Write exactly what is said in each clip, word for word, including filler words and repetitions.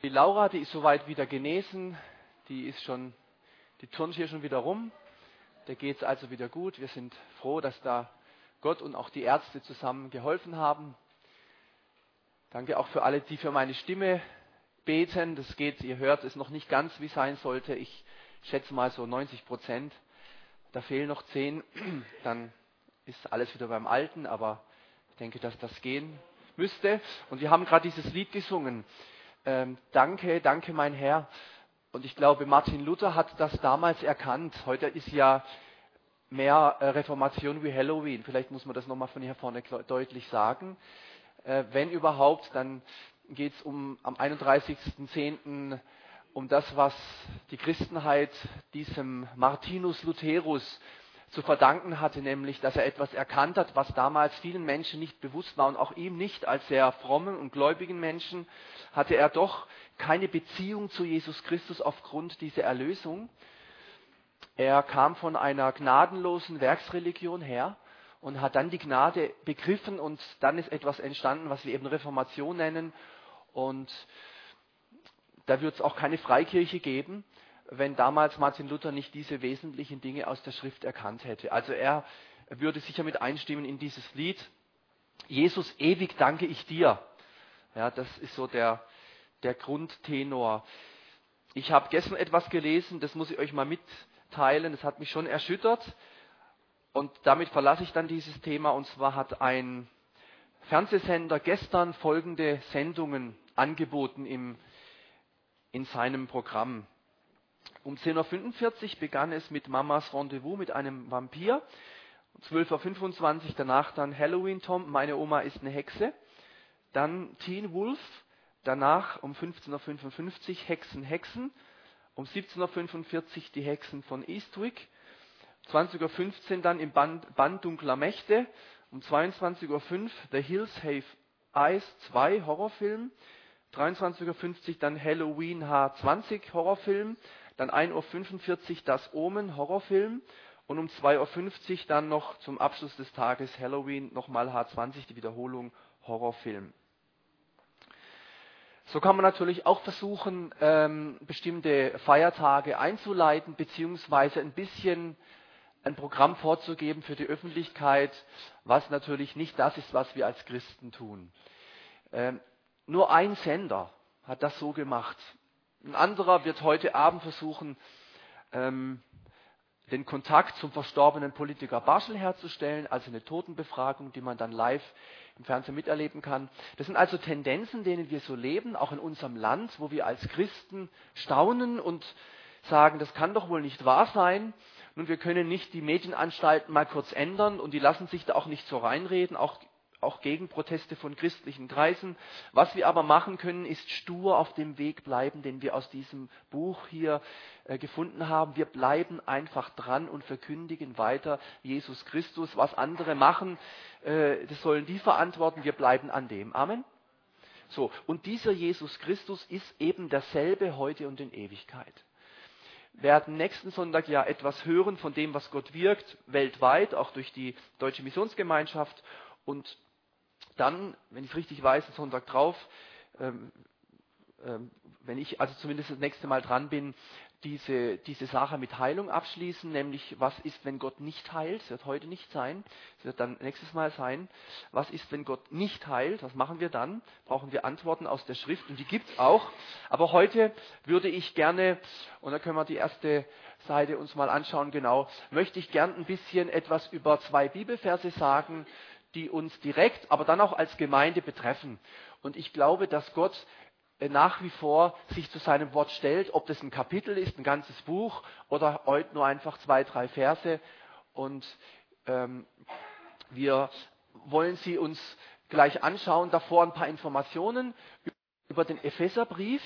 Die Laura, die ist soweit wieder genesen, die ist schon, die turnt hier schon wieder rum, der geht es also wieder gut. Wir sind froh, dass da Gott und auch die Ärzte zusammen geholfen haben. Danke auch für alle, die für meine Stimme beten. Das geht, ihr hört, ist noch nicht ganz, wie sein sollte. Ich schätze mal so neunzig Prozent. Da fehlen noch zehn, dann ist alles wieder beim Alten, aber ich denke, dass das gehen müsste. Und wir haben gerade dieses Lied gesungen. Ähm, danke, danke mein Herr. Und ich glaube, Martin Luther hat das damals erkannt. Heute ist ja mehr äh, Reformation wie Halloween. Vielleicht muss man das nochmal von hier vorne deutlich sagen. Äh, wenn überhaupt, dann geht es um am einunddreißigsten zehnten um das, was die Christenheit diesem Martinus Lutherus zu verdanken hatte, nämlich, dass er etwas erkannt hat, was damals vielen Menschen nicht bewusst war und auch ihm nicht. Als sehr frommen und gläubigen Menschen hatte er doch keine Beziehung zu Jesus Christus aufgrund dieser Erlösung. Er kam von einer gnadenlosen Werksreligion her und hat dann die Gnade begriffen und dann ist etwas entstanden, was wir eben Reformation nennen. Und da wird es auch keine Freikirche geben, wenn damals Martin Luther nicht diese wesentlichen Dinge aus der Schrift erkannt hätte. Also er würde sicher mit einstimmen in dieses Lied. Jesus, ewig danke ich dir. Ja, das ist so der, der Grundtenor. Ich habe gestern etwas gelesen, das muss ich euch mal mitteilen, das hat mich schon erschüttert. Und damit verlasse ich dann dieses Thema. Und zwar hat ein Fernsehsender gestern folgende Sendungen angeboten im, in seinem Programm. Um zehn Uhr fünfundvierzig begann es mit Mamas Rendezvous mit einem Vampir. Um zwölf Uhr fünfundzwanzig danach dann Halloween Tom, meine Oma ist eine Hexe. Dann Teen Wolf, danach um fünfzehn Uhr fünfundfünfzig Hexen, Hexen. Um siebzehn Uhr fünfundvierzig die Hexen von Eastwick. zwanzig Uhr fünfzehn dann im Band, Band Dunkler Mächte. Um zweiundzwanzig Uhr fünf The Hills Have Eyes zwei Horrorfilm. dreiundzwanzig Uhr fünfzig dann Halloween H zwanzig Horrorfilm. Dann ein Uhr fünfundvierzig Das Omen, Horrorfilm. Und um zwei Uhr fünfzig dann noch zum Abschluss des Tages Halloween, nochmal H zwanzig, die Wiederholung, Horrorfilm. So kann man natürlich auch versuchen, ähm, bestimmte Feiertage einzuleiten, beziehungsweise ein bisschen ein Programm vorzugeben für die Öffentlichkeit, was natürlich nicht das ist, was wir als Christen tun. Ähm, nur ein Sender hat das so gemacht. Ein anderer wird heute Abend versuchen, ähm, den Kontakt zum verstorbenen Politiker Barschel herzustellen, also eine Totenbefragung, die man dann live im Fernsehen miterleben kann. Das sind also Tendenzen, denen wir so leben, auch in unserem Land, wo wir als Christen staunen und sagen, das kann doch wohl nicht wahr sein. Nun, wir können nicht die Medienanstalten mal kurz ändern und die lassen sich da auch nicht so reinreden, auch auch Gegenproteste von christlichen Kreisen. Was wir aber machen können, ist stur auf dem Weg bleiben, den wir aus diesem Buch hier äh, gefunden haben. Wir bleiben einfach dran und verkündigen weiter Jesus Christus. Was andere machen, äh, das sollen die verantworten. Wir bleiben an dem. Amen. So, und dieser Jesus Christus ist eben derselbe heute und in Ewigkeit. Wir werden nächsten Sonntag ja etwas hören von dem, was Gott wirkt, weltweit, auch durch die Deutsche Missionsgemeinschaft. Und dann, wenn ich es richtig weiß, den Sonntag drauf, ähm, ähm, wenn ich also zumindest das nächste Mal dran bin, diese, diese Sache mit Heilung abschließen, nämlich was ist, wenn Gott nicht heilt, das wird heute nicht sein, das wird dann nächstes Mal sein, was ist, wenn Gott nicht heilt, was machen wir dann? Brauchen wir Antworten aus der Schrift und die gibt es auch, aber heute würde ich gerne, und da können wir die erste Seite uns mal anschauen, genau, möchte ich gern ein bisschen etwas über zwei Bibelverse sagen, die uns direkt, aber dann auch als Gemeinde betreffen. Und ich glaube, dass Gott nach wie vor sich zu seinem Wort stellt, ob das ein Kapitel ist, ein ganzes Buch oder heute nur einfach zwei, drei Verse. Und ähm, wir wollen sie uns gleich anschauen. Davor ein paar Informationen über den Epheserbrief.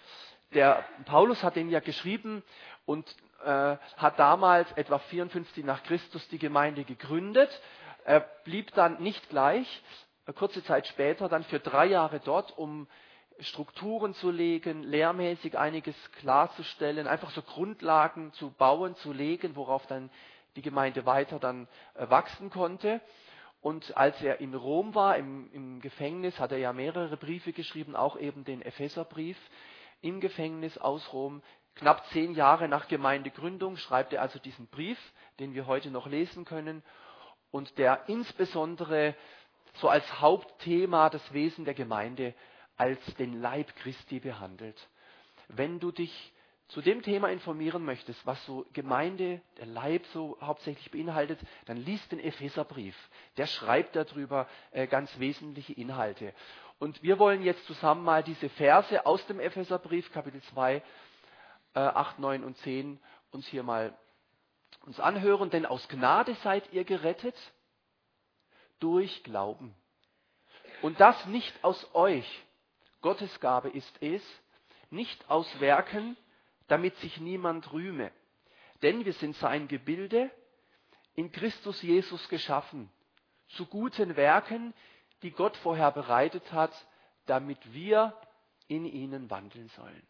Der Paulus hat den ja geschrieben und äh, hat damals etwa vierundfünfzig nach Christus die Gemeinde gegründet. Er blieb dann nicht gleich, kurze Zeit später, dann für drei Jahre dort, um Strukturen zu legen, lehrmäßig einiges klarzustellen, einfach so Grundlagen zu bauen, zu legen, worauf dann die Gemeinde weiter dann äh, wachsen konnte. Und als er in Rom war, im, im Gefängnis, hat er ja mehrere Briefe geschrieben, auch eben den Epheserbrief, im Gefängnis aus Rom. Knapp zehn Jahre nach Gemeindegründung schreibt er also diesen Brief, den wir heute noch lesen können und der insbesondere so als Hauptthema das Wesen der Gemeinde als den Leib Christi behandelt. Wenn du dich zu dem Thema informieren möchtest, was so Gemeinde, der Leib so hauptsächlich beinhaltet, dann liest den Epheserbrief. Der schreibt darüber äh, ganz wesentliche Inhalte. Und wir wollen jetzt zusammen mal diese Verse aus dem Epheserbrief, Kapitel zwei, äh, acht, neun und zehn, uns hier mal uns anhören. Denn aus Gnade seid ihr gerettet durch Glauben. Und das nicht aus euch. Gottes Gabe ist es, nicht aus Werken, damit sich niemand rühme. Denn wir sind sein Gebilde, in Christus Jesus geschaffen, zu guten Werken, die Gott vorher bereitet hat, damit wir in ihnen wandeln sollen.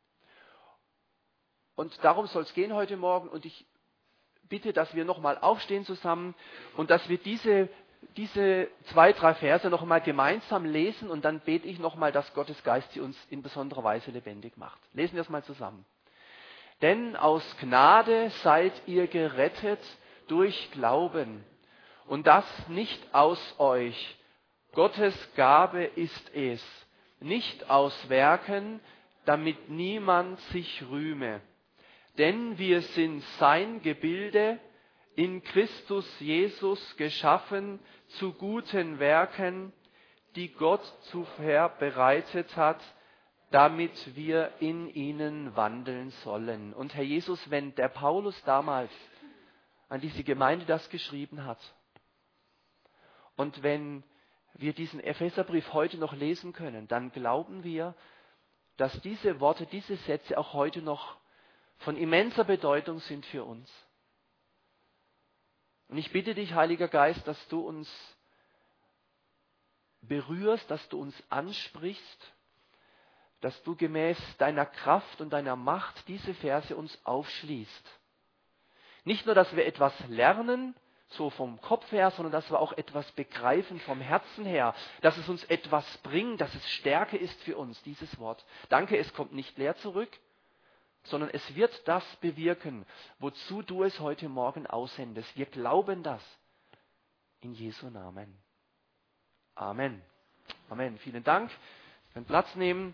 Und darum soll es gehen heute Morgen. Und ich bitte, dass wir nochmal aufstehen zusammen und dass wir diese, diese zwei, drei Verse nochmal gemeinsam lesen. Und dann bete ich nochmal, dass Gottes Geist sie uns in besonderer Weise lebendig macht. Lesen wir es mal zusammen. Denn aus Gnade seid ihr gerettet durch Glauben. Und das nicht aus euch. Gottes Gabe ist es. Nicht aus Werken, damit niemand sich rühme. Denn wir sind sein Gebilde, in Christus Jesus geschaffen zu guten Werken, die Gott zuvor bereitet hat, damit wir in ihnen wandeln sollen. Und Herr Jesus, wenn der Paulus damals an diese Gemeinde das geschrieben hat und wenn wir diesen Epheserbrief heute noch lesen können, dann glauben wir, dass diese Worte, diese Sätze auch heute noch von immenser Bedeutung sind für uns. Und ich bitte dich, Heiliger Geist, dass du uns berührst, dass du uns ansprichst, dass du gemäß deiner Kraft und deiner Macht diese Verse uns aufschließt. Nicht nur, dass wir etwas lernen, so vom Kopf her, sondern dass wir auch etwas begreifen vom Herzen her, dass es uns etwas bringt, dass es Stärke ist für uns, dieses Wort. Danke, es kommt nicht leer zurück, sondern es wird das bewirken, wozu du es heute Morgen aussendest. Wir glauben das in Jesu Namen. Amen. Amen. Vielen Dank. Wir können Platz nehmen.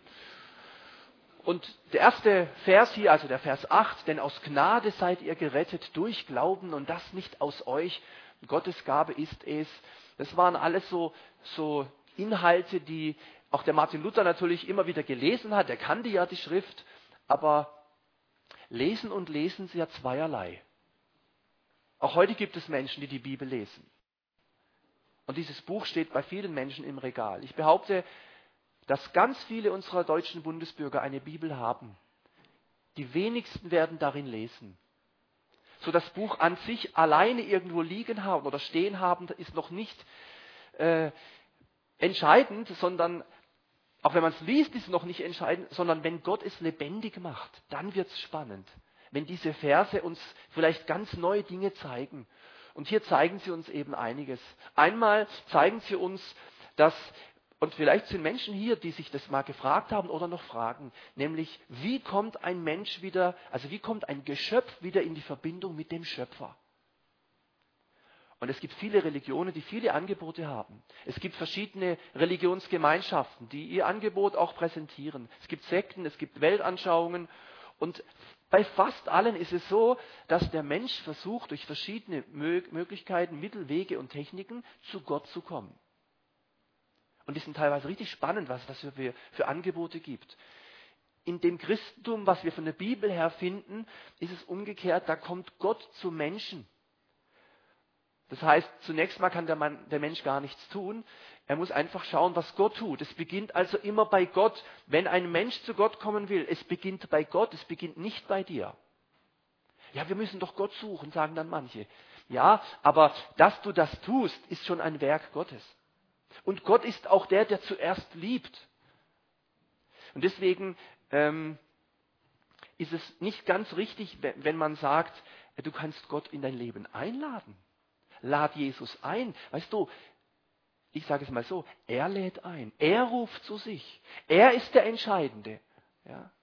Und der erste Vers hier, also der Vers acht, denn aus Gnade seid ihr gerettet durch Glauben und das nicht aus euch. Gottes Gabe ist es. Das waren alles so, so Inhalte, die auch der Martin Luther natürlich immer wieder gelesen hat. Er kannte ja die Schrift, aber lesen und lesen sie ja zweierlei. Auch heute gibt es Menschen, die die Bibel lesen. Und dieses Buch steht bei vielen Menschen im Regal. Ich behaupte, dass ganz viele unserer deutschen Bundesbürger eine Bibel haben. Die wenigsten werden darin lesen. So das Buch an sich alleine irgendwo liegen haben oder stehen haben, ist noch nicht äh, entscheidend, sondern auch wenn man es liest, ist es noch nicht entscheidend, sondern wenn Gott es lebendig macht, dann wird es spannend. Wenn diese Verse uns vielleicht ganz neue Dinge zeigen. Und hier zeigen sie uns eben einiges. Einmal zeigen sie uns, dass, und vielleicht sind Menschen hier, die sich das mal gefragt haben oder noch fragen, nämlich wie kommt ein Mensch wieder, also wie kommt ein Geschöpf wieder in die Verbindung mit dem Schöpfer? Und es gibt viele Religionen, die viele Angebote haben. Es gibt verschiedene Religionsgemeinschaften, die ihr Angebot auch präsentieren. Es gibt Sekten, es gibt Weltanschauungen. Und bei fast allen ist es so, dass der Mensch versucht, durch verschiedene Möglichkeiten, Mittel, Wege und Techniken zu Gott zu kommen. Und die sind teilweise richtig spannend, was es für, für Angebote gibt. In dem Christentum, was wir von der Bibel her finden, ist es umgekehrt, da kommt Gott zu Menschen. Das heißt, zunächst mal kann der, Mann, der Mensch gar nichts tun. Er muss einfach schauen, was Gott tut. Es beginnt also immer bei Gott. Wenn ein Mensch zu Gott kommen will, es beginnt bei Gott, es beginnt nicht bei dir. Ja, wir müssen doch Gott suchen, sagen dann manche. Ja, aber dass du das tust, ist schon ein Werk Gottes. Und Gott ist auch der, der zuerst liebt. Und deswegen ähm, ist es nicht ganz richtig, wenn man sagt, du kannst Gott in dein Leben einladen. Lad Jesus ein. Weißt du, ich sage es mal so, er lädt ein. Er ruft zu sich. Er ist der Entscheidende. Ja?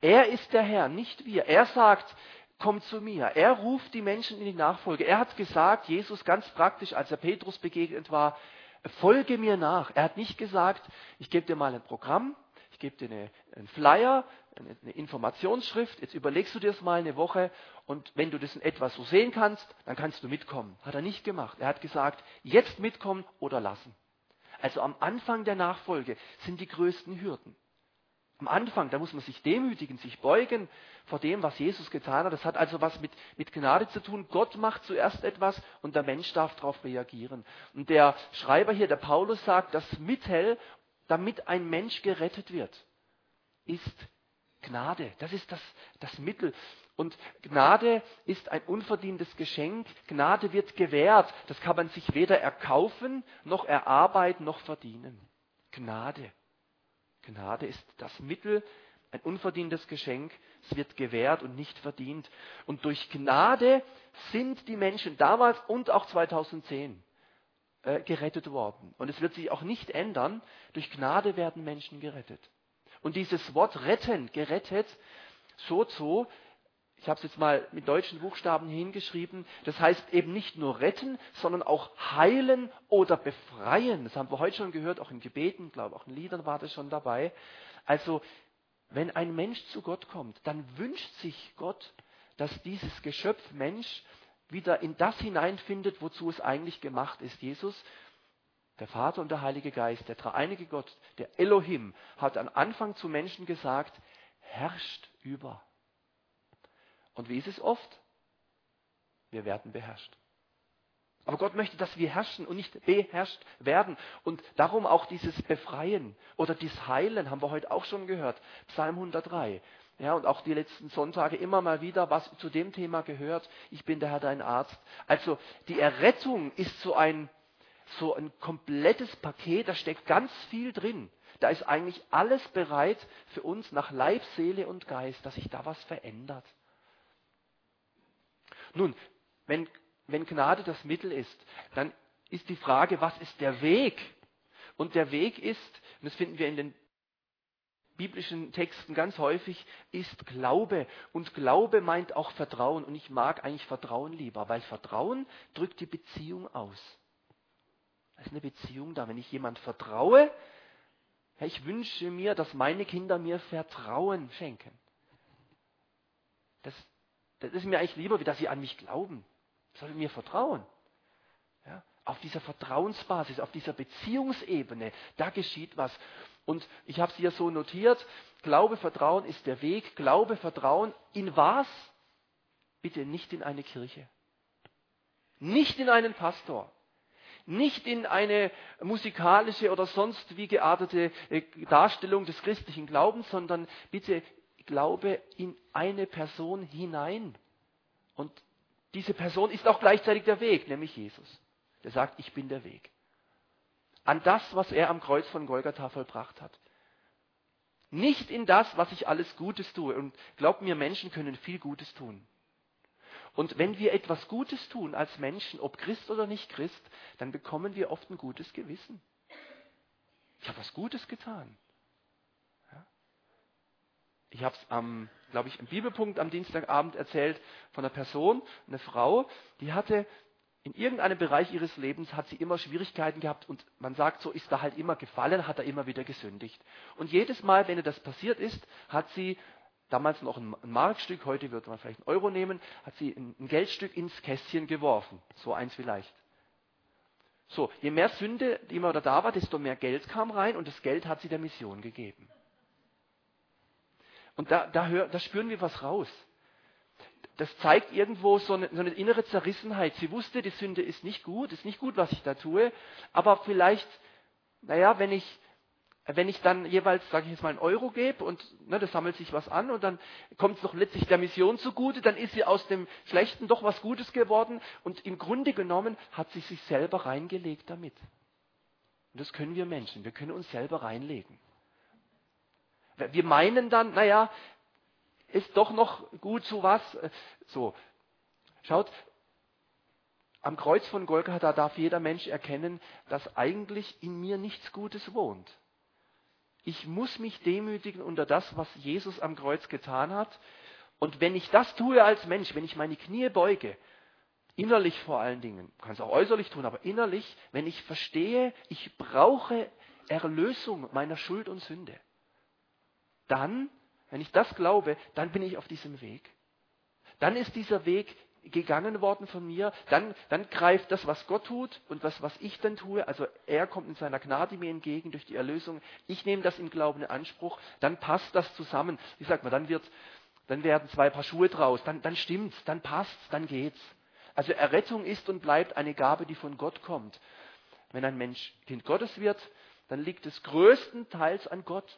Er ist der Herr, nicht wir. Er sagt, komm zu mir. Er ruft die Menschen in die Nachfolge. Er hat gesagt, Jesus ganz praktisch, als er Petrus begegnet war, folge mir nach. Er hat nicht gesagt, ich gebe dir mal ein Programm, ich gebe dir eine, einen Flyer, eine, eine Informationsschrift, jetzt überlegst du dir das mal eine Woche und wenn du das in etwa so sehen kannst, dann kannst du mitkommen. Hat er nicht gemacht. Er hat gesagt, jetzt mitkommen oder lassen. Also am Anfang der Nachfolge sind die größten Hürden. Am Anfang, da muss man sich demütigen, sich beugen vor dem, was Jesus getan hat. Das hat also was mit, mit Gnade zu tun. Gott macht zuerst etwas und der Mensch darf darauf reagieren. Und der Schreiber hier, der Paulus, sagt, das Mittel, damit ein Mensch gerettet wird, ist Gnade. Das ist das, das Mittel. Und Gnade ist ein unverdientes Geschenk. Gnade wird gewährt. Das kann man sich weder erkaufen, noch erarbeiten, noch verdienen. Gnade. Gnade ist das Mittel, ein unverdientes Geschenk. Es wird gewährt und nicht verdient. Und durch Gnade sind die Menschen damals und auch zweitausendzehn äh, gerettet worden. Und es wird sich auch nicht ändern. Durch Gnade werden Menschen gerettet. Und dieses Wort retten, gerettet, sozo, ich habe es jetzt mal mit deutschen Buchstaben hingeschrieben, das heißt eben nicht nur retten, sondern auch heilen oder befreien. Das haben wir heute schon gehört, auch in Gebeten, glaube auch in Liedern war das schon dabei. Also, wenn ein Mensch zu Gott kommt, dann wünscht sich Gott, dass dieses Geschöpf Mensch wieder in das hineinfindet, wozu es eigentlich gemacht ist. Jesus, der Vater und der Heilige Geist, der dreieinige Gott, der Elohim, hat am Anfang zu Menschen gesagt, herrscht über. Und wie ist es oft? Wir werden beherrscht. Aber Gott möchte, dass wir herrschen und nicht beherrscht werden. Und darum auch dieses Befreien oder dieses Heilen, haben wir heute auch schon gehört. Psalm hundertdrei. Ja, und auch die letzten Sonntage immer mal wieder, was zu dem Thema gehört. Ich bin der Herr, dein Arzt. Also die Errettung ist so ein, so ein komplettes Paket, da steckt ganz viel drin. Da ist eigentlich alles bereit für uns nach Leib, Seele und Geist, dass sich da was verändert. Nun, wenn, wenn Gnade das Mittel ist, dann ist die Frage, was ist der Weg? Und der Weg ist, und das finden wir in den biblischen Texten ganz häufig, ist Glaube. Und Glaube meint auch Vertrauen. Und ich mag eigentlich Vertrauen lieber, weil Vertrauen drückt die Beziehung aus. Da ist eine Beziehung da. Wenn ich jemand vertraue, ja, ich wünsche mir, dass meine Kinder mir Vertrauen schenken. Das Das ist mir eigentlich lieber, wie dass sie an mich glauben. Sollen mir vertrauen. Ja, auf dieser Vertrauensbasis, auf dieser Beziehungsebene, da geschieht was. Und ich habe es hier so notiert, Glaube, Vertrauen ist der Weg. Glaube, Vertrauen in was? Bitte nicht in eine Kirche. Nicht in einen Pastor. Nicht in eine musikalische oder sonst wie geartete Darstellung des christlichen Glaubens, sondern bitte Glaube in eine Person hinein. Und diese Person ist auch gleichzeitig der Weg, nämlich Jesus. Der sagt, ich bin der Weg. An das, was er am Kreuz von Golgatha vollbracht hat. Nicht in das, was ich alles Gutes tue. Und glaubt mir, Menschen können viel Gutes tun. Und wenn wir etwas Gutes tun als Menschen, ob Christ oder nicht Christ, dann bekommen wir oft ein gutes Gewissen. Ich habe was Gutes getan. Ich habe es am, glaube ich, im Bibelpunkt am Dienstagabend erzählt von einer Person, eine Frau, die hatte in irgendeinem Bereich ihres Lebens hat sie immer Schwierigkeiten gehabt und man sagt, so ist da halt immer gefallen, hat er immer wieder gesündigt. Und jedes Mal, wenn ihr das passiert ist, hat sie damals noch ein Markstück, heute würde man vielleicht einen Euro nehmen, hat sie ein Geldstück ins Kästchen geworfen. So eins vielleicht. So, je mehr Sünde die immer da war, desto mehr Geld kam rein und das Geld hat sie der Mission gegeben. Und da, da, hör, da spüren wir was raus. Das zeigt irgendwo so eine, so eine innere Zerrissenheit. Sie wusste, die Sünde ist nicht gut, ist nicht gut, was ich da tue. Aber vielleicht, naja, wenn ich, wenn ich dann jeweils, sage ich jetzt mal, einen Euro gebe und ne, das sammelt sich was an und dann kommt es doch letztlich der Mission zugute, dann ist sie aus dem Schlechten doch was Gutes geworden und im Grunde genommen hat sie sich selber reingelegt damit. Und das können wir Menschen, wir können uns selber reinlegen. Wir meinen dann, naja, ist doch noch gut zu was. So, schaut, am Kreuz von Golgatha darf jeder Mensch erkennen, dass eigentlich in mir nichts Gutes wohnt. Ich muss mich demütigen unter das, was Jesus am Kreuz getan hat. Und wenn ich das tue als Mensch, wenn ich meine Knie beuge, innerlich vor allen Dingen, kann es auch äußerlich tun, aber innerlich, wenn ich verstehe, ich brauche Erlösung meiner Schuld und Sünde, dann, wenn ich das glaube, dann bin ich auf diesem Weg. Dann ist dieser Weg gegangen worden von mir, dann, dann greift das, was Gott tut und das, was ich dann tue, also er kommt in seiner Gnade mir entgegen durch die Erlösung, ich nehme das im Glauben in Anspruch, dann passt das zusammen. Wie sagt man, dann wird, dann werden zwei Paar Schuhe draus, dann, dann stimmt's, dann passt's, dann geht's. Also Errettung ist und bleibt eine Gabe, die von Gott kommt. Wenn ein Mensch Kind Gottes wird, dann liegt es größtenteils an Gott.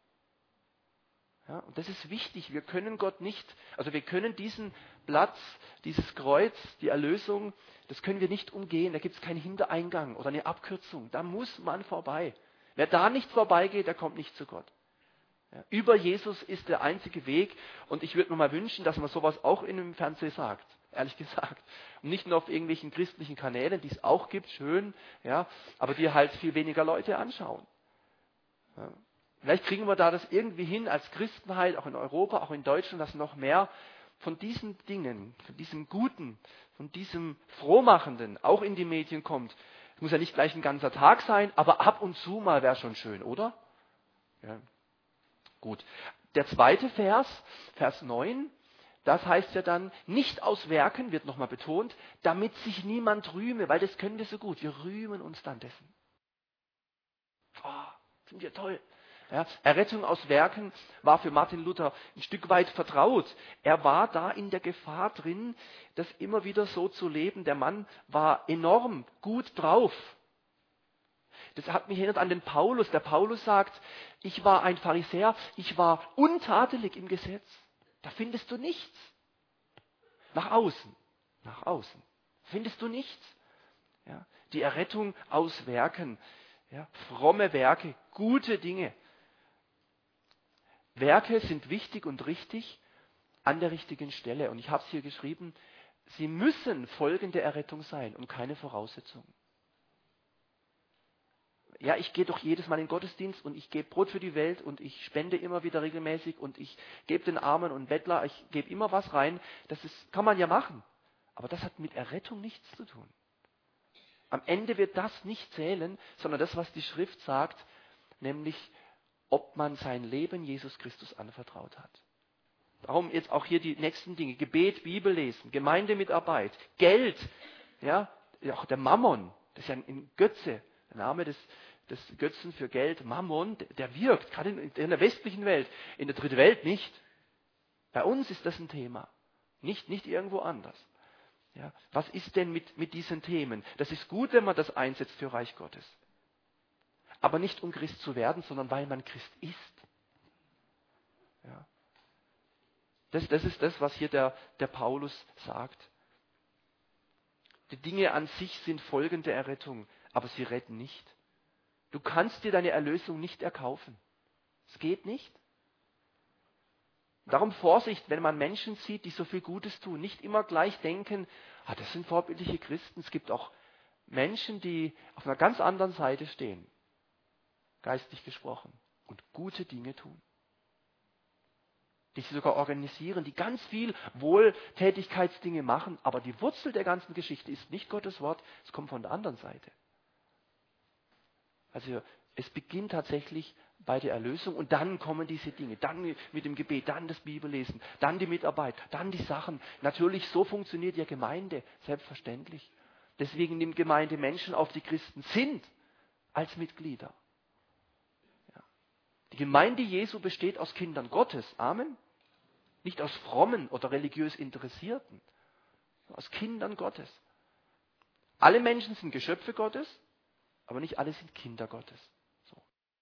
Ja, und das ist wichtig. Wir können Gott nicht, also wir können diesen Platz, dieses Kreuz, die Erlösung, das können wir nicht umgehen. Da gibt es keinen Hintereingang oder eine Abkürzung. Da muss man vorbei. Wer da nicht vorbeigeht, der kommt nicht zu Gott. Ja, über Jesus ist der einzige Weg. Und ich würde mir mal wünschen, dass man sowas auch in dem Fernsehen sagt. Ehrlich gesagt. Und nicht nur auf irgendwelchen christlichen Kanälen, die es auch gibt, schön, ja, aber die halt viel weniger Leute anschauen. Ja. Vielleicht kriegen wir da das irgendwie hin als Christenheit, auch in Europa, auch in Deutschland, dass noch mehr von diesen Dingen, von diesem Guten, von diesem Frohmachenden auch in die Medien kommt. Es muss ja nicht gleich ein ganzer Tag sein, aber ab und zu mal wäre schon schön, oder? Ja. Gut. Der zweite Vers, Vers neun, das heißt ja dann, nicht aus Werken, wird nochmal betont, damit sich niemand rühme, weil das können wir so gut. Wir rühmen uns dann dessen. Oh, sind wir toll. Ja, Errettung aus Werken war für Martin Luther ein Stück weit vertraut. Er war da in der Gefahr drin, das immer wieder so zu leben. Der Mann war enorm gut drauf. Das hat mich erinnert an den Paulus. Der Paulus sagt, ich war ein Pharisäer, ich war untadelig im Gesetz. Da findest du nichts. Nach außen, nach außen findest du nichts. Ja, die Errettung aus Werken, ja, fromme Werke, gute Dinge. Werke sind wichtig und richtig an der richtigen Stelle. Und ich habe es hier geschrieben, sie müssen Folgen der Errettung sein und keine Voraussetzung. Ja, ich gehe doch jedes Mal in den Gottesdienst und ich gebe Brot für die Welt und ich spende immer wieder regelmäßig und ich gebe den Armen und Bettler, ich gebe immer was rein. Das ist, kann man ja machen. Aber das hat mit Errettung nichts zu tun. Am Ende wird das nicht zählen, sondern das, was die Schrift sagt, nämlich ob man sein Leben Jesus Christus anvertraut hat. Darum jetzt auch hier die nächsten Dinge. Gebet, Bibel lesen, Gemeindemitarbeit, Geld, ja, auch der Mammon, das ist ja ein Götze, der Name des, des Götzen für Geld, Mammon, der wirkt, gerade in, in der westlichen Welt, in der dritten Welt nicht. Bei uns ist das ein Thema, nicht, nicht irgendwo anders. Ja, was ist denn mit, mit diesen Themen? Das ist gut, wenn man das einsetzt für Reich Gottes. Aber nicht um Christ zu werden, sondern weil man Christ ist. Ja. Das, das ist das, was hier der, der Paulus sagt. Die Dinge an sich sind Folgen der Errettung, aber sie retten nicht. Du kannst dir deine Erlösung nicht erkaufen. Es geht nicht. Darum Vorsicht, wenn man Menschen sieht, die so viel Gutes tun. Nicht immer gleich denken, ah, das sind vorbildliche Christen. Es gibt auch Menschen, die auf einer ganz anderen Seite stehen, geistlich gesprochen, und gute Dinge tun. Die sich sogar organisieren, die ganz viel Wohltätigkeitsdinge machen, aber die Wurzel der ganzen Geschichte ist nicht Gottes Wort, es kommt von der anderen Seite. Also es beginnt tatsächlich bei der Erlösung und dann kommen diese Dinge, dann mit dem Gebet, dann das Bibellesen, dann die Mitarbeit, dann die Sachen. Natürlich, so funktioniert ja Gemeinde, selbstverständlich. Deswegen nimmt Gemeinde Menschen auf, die Christen sind, als Mitglieder. Ja. Die Gemeinde Jesu besteht aus Kindern Gottes, Amen. Nicht aus frommen oder religiös Interessierten, aus Kindern Gottes. Alle Menschen sind Geschöpfe Gottes, aber nicht alle sind Kinder Gottes. So.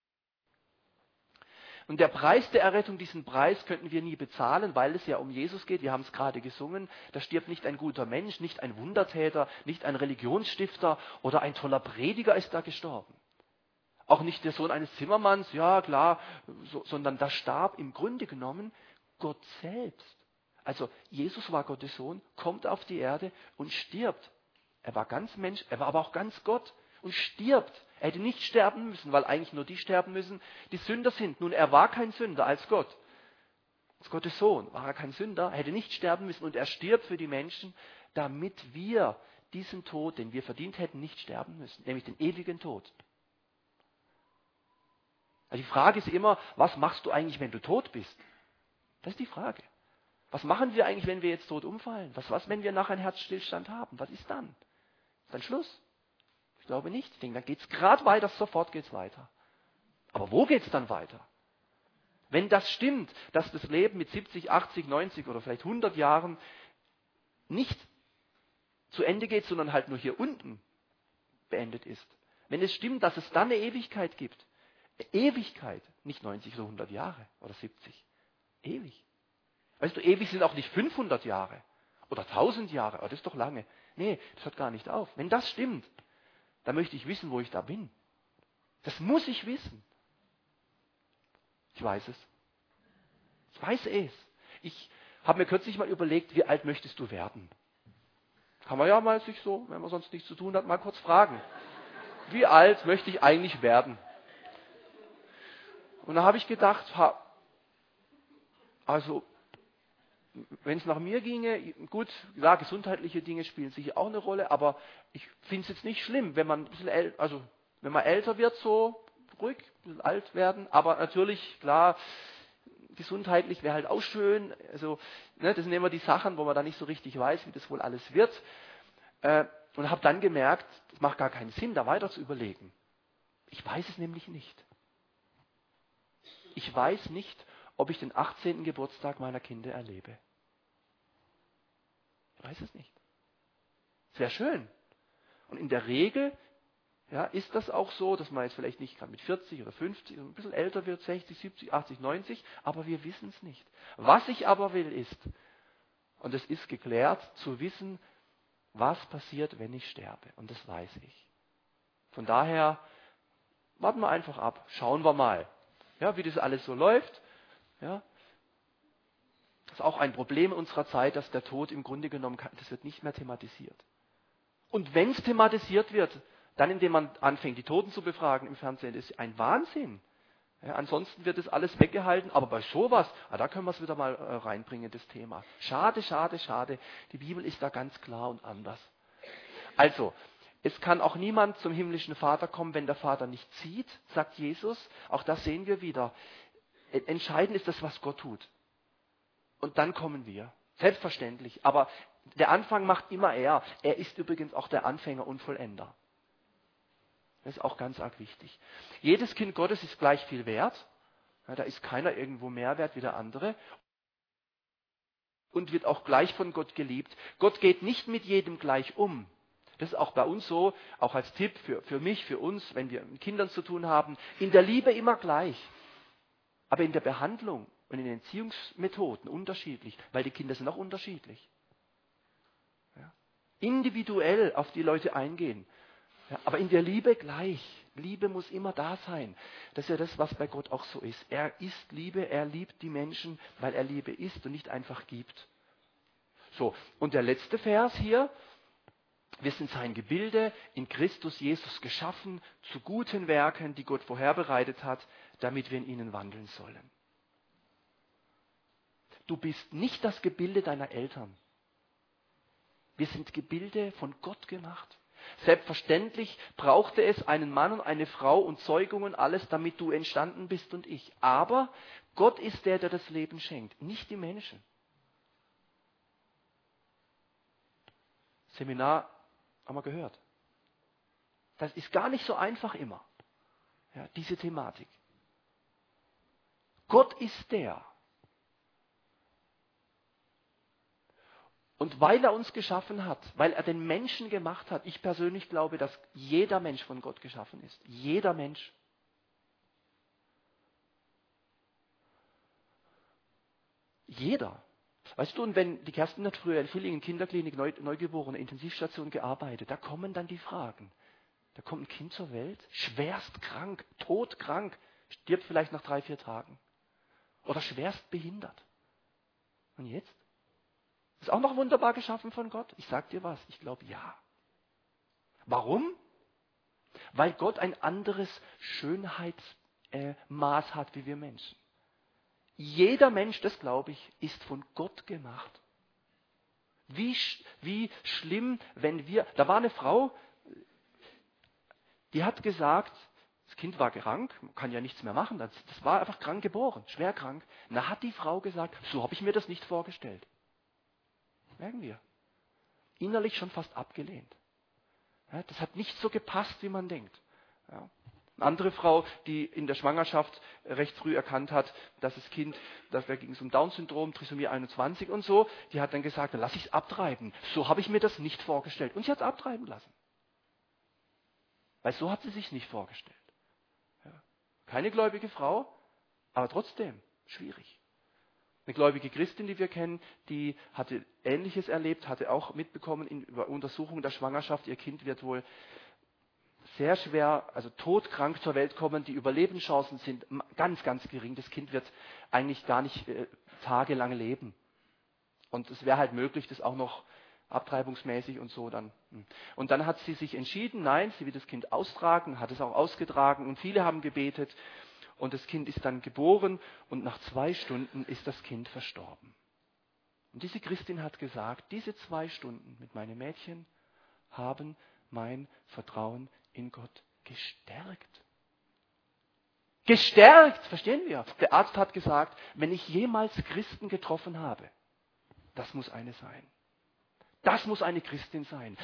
Und der Preis der Errettung, diesen Preis könnten wir nie bezahlen, weil es ja um Jesus geht. Wir haben es gerade gesungen. Da stirbt nicht ein guter Mensch, nicht ein Wundertäter, nicht ein Religionsstifter oder ein toller Prediger ist da gestorben. Auch nicht der Sohn eines Zimmermanns, ja klar, so, sondern da starb im Grunde genommen Gott selbst. Also Jesus war Gottes Sohn, kommt auf die Erde und stirbt. Er war ganz Mensch, er war aber auch ganz Gott und stirbt. Er hätte nicht sterben müssen, weil eigentlich nur die sterben müssen, die Sünder sind. Nun, er war kein Sünder als Gott. Als Gottes Sohn war er kein Sünder, er hätte nicht sterben müssen und er stirbt für die Menschen, damit wir diesen Tod, den wir verdient hätten, nicht sterben müssen, nämlich den ewigen Tod. Also die Frage ist immer, was machst du eigentlich, wenn du tot bist? Das ist die Frage. Was machen wir eigentlich, wenn wir jetzt tot umfallen? Was, was, wenn wir nachher einen Herzstillstand haben? Was ist dann? Ist dann Schluss? Ich glaube nicht. Ich denke, dann geht es gerade weiter, sofort geht es weiter. Aber wo geht es dann weiter? Wenn das stimmt, dass das Leben mit siebzig, achtzig, neunzig oder vielleicht hundert Jahren nicht zu Ende geht, sondern halt nur hier unten beendet ist. Wenn es stimmt, dass es dann eine Ewigkeit gibt. Ewigkeit, nicht neunzig oder hundert Jahre oder siebzig. Ewig. Weißt du, ewig sind auch nicht fünfhundert Jahre oder tausend Jahre, aber das ist doch lange. Nee, das hört gar nicht auf. Wenn das stimmt, dann möchte ich wissen, wo ich da bin. Das muss ich wissen. Ich weiß es. Ich weiß es. Ich habe mir kürzlich mal überlegt, wie alt möchtest du werden? Kann man ja mal sich so, wenn man sonst nichts zu tun hat, mal kurz fragen. Wie alt möchte ich eigentlich werden? Und da habe ich gedacht, also wenn es nach mir ginge, gut, klar, gesundheitliche Dinge spielen sicher auch eine Rolle, aber ich finde es jetzt nicht schlimm, wenn man ein bisschen äl- also wenn man älter wird, so ruhig, ein bisschen alt werden, aber natürlich, klar, gesundheitlich wäre halt auch schön. Also, ne, das sind immer die Sachen, wo man da nicht so richtig weiß, wie das wohl alles wird. Äh, und habe dann gemerkt, es macht gar keinen Sinn, da weiter zu überlegen. Ich weiß es nämlich nicht. Ich weiß nicht, ob ich den achtzehnten Geburtstag meiner Kinder erlebe. Ich weiß es nicht. Es wäre schön. Und in der Regel ja, ist das auch so, dass man jetzt vielleicht nicht gerade mit vierzig oder fünfzig, ein bisschen älter wird, sechzig, siebzig, achtzig, neunzig, aber wir wissen es nicht. Was ich aber will ist, und es ist geklärt, zu wissen, was passiert, wenn ich sterbe. Und das weiß ich. Von daher, warten wir einfach ab, schauen wir mal, ja, wie das alles so läuft. Ja. Das ist auch ein Problem unserer Zeit, dass der Tod im Grunde genommen, das wird nicht mehr thematisiert. Und wenn es thematisiert wird, dann indem man anfängt, die Toten zu befragen im Fernsehen, das ist ein Wahnsinn. Ja, ansonsten wird das alles weggehalten, aber bei sowas, ah, da können wir es wieder mal äh, reinbringen, das Thema. Schade, schade, schade. Die Bibel ist da ganz klar und anders. Also, es kann auch niemand zum himmlischen Vater kommen, wenn der Vater nicht zieht, sagt Jesus. Auch das sehen wir wieder. Entscheidend ist das, was Gott tut. Und dann kommen wir. Selbstverständlich. Aber der Anfang macht immer er. Er ist übrigens auch der Anfänger und Vollender. Das ist auch ganz arg wichtig. Jedes Kind Gottes ist gleich viel wert. Ja, da ist keiner irgendwo mehr wert wie der andere. Und wird auch gleich von Gott geliebt. Gott geht nicht mit jedem gleich um. Das ist auch bei uns so, auch als Tipp für, für mich, für uns, wenn wir mit Kindern zu tun haben. In der Liebe immer gleich. Aber in der Behandlung und in den Erziehungsmethoden unterschiedlich, weil die Kinder sind auch unterschiedlich. Ja. Individuell auf die Leute eingehen. Ja, aber in der Liebe gleich. Liebe muss immer da sein. Das ist ja das, was bei Gott auch so ist. Er ist Liebe, er liebt die Menschen, weil er Liebe ist und nicht einfach gibt. So, und der letzte Vers hier. Wir sind sein Gebilde, in Christus Jesus geschaffen, zu guten Werken, die Gott vorherbereitet hat, damit wir in ihnen wandeln sollen. Du bist nicht das Gebilde deiner Eltern. Wir sind Gebilde von Gott gemacht. Selbstverständlich brauchte es einen Mann und eine Frau und Zeugung und alles, damit du entstanden bist und ich. Aber Gott ist der, der das Leben schenkt, nicht die Menschen. Seminar haben wir gehört. Das ist gar nicht so einfach immer, ja, diese Thematik. Gott ist der. Und weil er uns geschaffen hat, weil er den Menschen gemacht hat, ich persönlich glaube, dass jeder Mensch von Gott geschaffen ist. Jeder Mensch. Jeder. Weißt du, und wenn die Kerstin hat früher in Villingen Kinderklinik, Neu, Neugeborene, Intensivstation gearbeitet, da kommen dann die Fragen. Da kommt ein Kind zur Welt, schwerst krank, todkrank, stirbt vielleicht nach drei, vier Tagen. Oder schwerst behindert. Und jetzt? Ist auch noch wunderbar geschaffen von Gott? Ich sag dir was, ich glaube ja. Warum? weil Gott ein anderes Schönheitsmaß hat wie wir Menschen. Jeder Mensch, das glaube ich, ist von Gott gemacht. Wie, wie schlimm, wenn wir, da war eine Frau, die hat gesagt, das Kind war krank, man kann ja nichts mehr machen, das, das war einfach krank geboren, schwer krank. Und da hat die Frau gesagt, so habe ich mir das nicht vorgestellt. Merken wir. Innerlich schon fast abgelehnt. Ja, das hat nicht so gepasst, wie man denkt. Ja. Eine andere Frau, die in der Schwangerschaft recht früh erkannt hat, dass das Kind, da ging es um Down-Syndrom, Trisomie einundzwanzig und so, die hat dann gesagt, dann lass ich es abtreiben. So habe ich mir das nicht vorgestellt. Und sie hat es abtreiben lassen. Weil so hat sie sich nicht vorgestellt. Ja. Keine gläubige Frau, aber trotzdem schwierig. Eine gläubige Christin, die wir kennen, die hatte Ähnliches erlebt, hatte auch mitbekommen in über Untersuchungen der Schwangerschaft, ihr Kind wird wohl sehr schwer, also todkrank zur Welt kommen, die Überlebenschancen sind ganz, ganz gering. Das Kind wird eigentlich gar nicht äh, tagelang leben. Und es wäre halt möglich, das auch noch abtreibungsmäßig und so dann. Und dann hat sie sich entschieden, nein, sie will das Kind austragen, hat es auch ausgetragen und viele haben gebetet. Und das Kind ist dann geboren und nach zwei Stunden ist das Kind verstorben. Und diese Christin hat gesagt, diese zwei Stunden mit meinem Mädchen haben mein Vertrauen in Gott gestärkt. Gestärkt, verstehen wir? Der Arzt hat gesagt, wenn ich jemals Christen getroffen habe, das muss eine sein. Das muss eine Christin sein.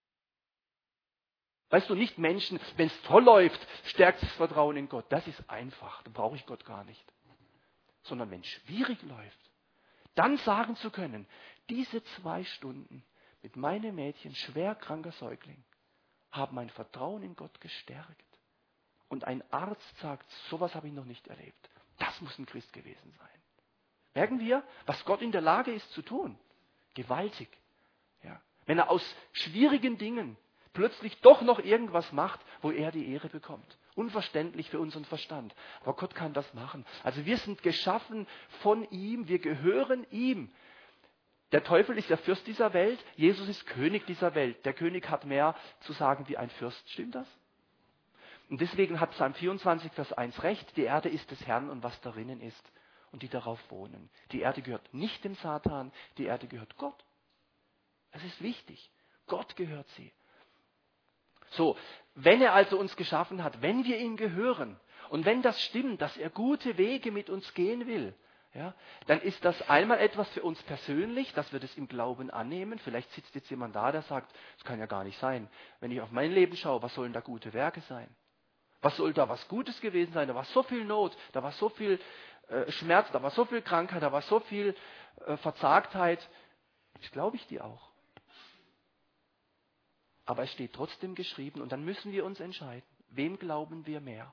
Weißt du, nicht Menschen, wenn es toll läuft, stärkt das Vertrauen in Gott. Das ist einfach, da brauche ich Gott gar nicht. Sondern wenn es schwierig läuft, dann sagen zu können, diese zwei Stunden mit meinem Mädchen, schwer kranker Säugling, haben mein Vertrauen in Gott gestärkt. Und ein Arzt sagt, sowas habe ich noch nicht erlebt. Das muss ein Christ gewesen sein. Merken wir, was Gott in der Lage ist zu tun? Gewaltig. Ja. Wenn er aus schwierigen Dingen plötzlich doch noch irgendwas macht, wo er die Ehre bekommt. Unverständlich für unseren Verstand. Aber Gott kann das machen. Also wir sind geschaffen von ihm, wir gehören ihm. Der Teufel ist der Fürst dieser Welt, Jesus ist König dieser Welt. Der König hat mehr zu sagen wie ein Fürst. Stimmt das? Und deswegen hat Psalm vierundzwanzig, Vers eins recht, die Erde ist des Herrn und was darinnen ist und die darauf wohnen. Die Erde gehört nicht dem Satan, die Erde gehört Gott. Das ist wichtig. Gott gehört sie. So, wenn er also uns geschaffen hat, wenn wir ihm gehören und wenn das stimmt, dass er gute Wege mit uns gehen will, ja, dann ist das einmal etwas für uns persönlich, dass wir das im Glauben annehmen. Vielleicht sitzt jetzt jemand da, der sagt, das kann ja gar nicht sein. Wenn ich auf mein Leben schaue, was sollen da gute Werke sein? Was soll da was Gutes gewesen sein? Da war so viel Not, da war so viel äh, Schmerz, da war so viel Krankheit, da war so viel äh, Verzagtheit. Das glaube ich dir auch. Aber es steht trotzdem geschrieben und dann müssen wir uns entscheiden, wem glauben wir mehr?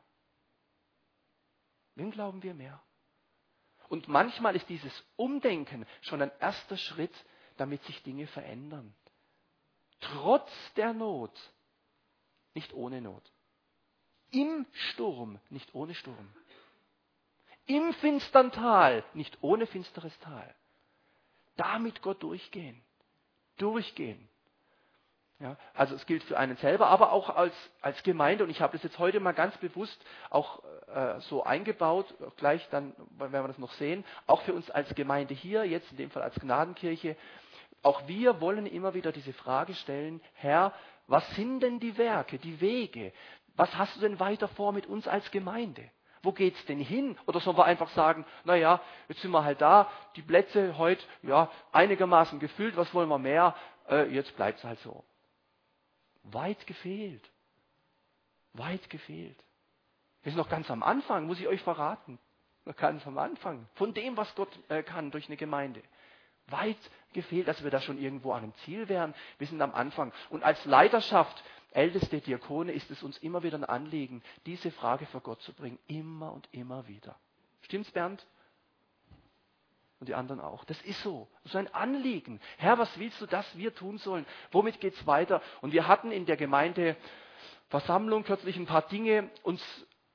Wem glauben wir mehr? Und manchmal ist dieses Umdenken schon ein erster Schritt, damit sich Dinge verändern. Trotz der Not, nicht ohne Not. Im Sturm, nicht ohne Sturm. Im finstern Tal, nicht ohne finsteres Tal. Da mit Gott durchgehen. Durchgehen. Ja, also es gilt für einen selber, aber auch als, als Gemeinde. Und ich habe das jetzt heute mal ganz bewusst auch äh, so eingebaut, gleich dann werden wir das noch sehen, auch für uns als Gemeinde hier, jetzt in dem Fall als Gnadenkirche. Auch wir wollen immer wieder diese Frage stellen, Herr, was sind denn die Werke, die Wege? Was hast du denn weiter vor mit uns als Gemeinde? Wo geht's denn hin? Oder sollen wir einfach sagen, naja, jetzt sind wir halt da, die Plätze heute ja einigermaßen gefüllt, was wollen wir mehr? Äh, jetzt bleibt's halt so. Weit gefehlt. Weit gefehlt. Wir sind noch ganz am Anfang, muss ich euch verraten. Noch ganz am Anfang. Von dem, was Gott äh, kann durch eine Gemeinde. Weit gefehlt, dass wir da schon irgendwo an einem Ziel wären. Wir sind am Anfang. Und als Leiterschaft, älteste Diakone, ist es uns immer wieder ein Anliegen, diese Frage vor Gott zu bringen. Immer und immer wieder. Stimmt's, Bernd? Und die anderen auch. Das ist so. Das ist ein Anliegen. Herr, was willst du, dass wir tun sollen? Womit geht's weiter? Und wir hatten in der Gemeindeversammlung kürzlich ein paar Dinge uns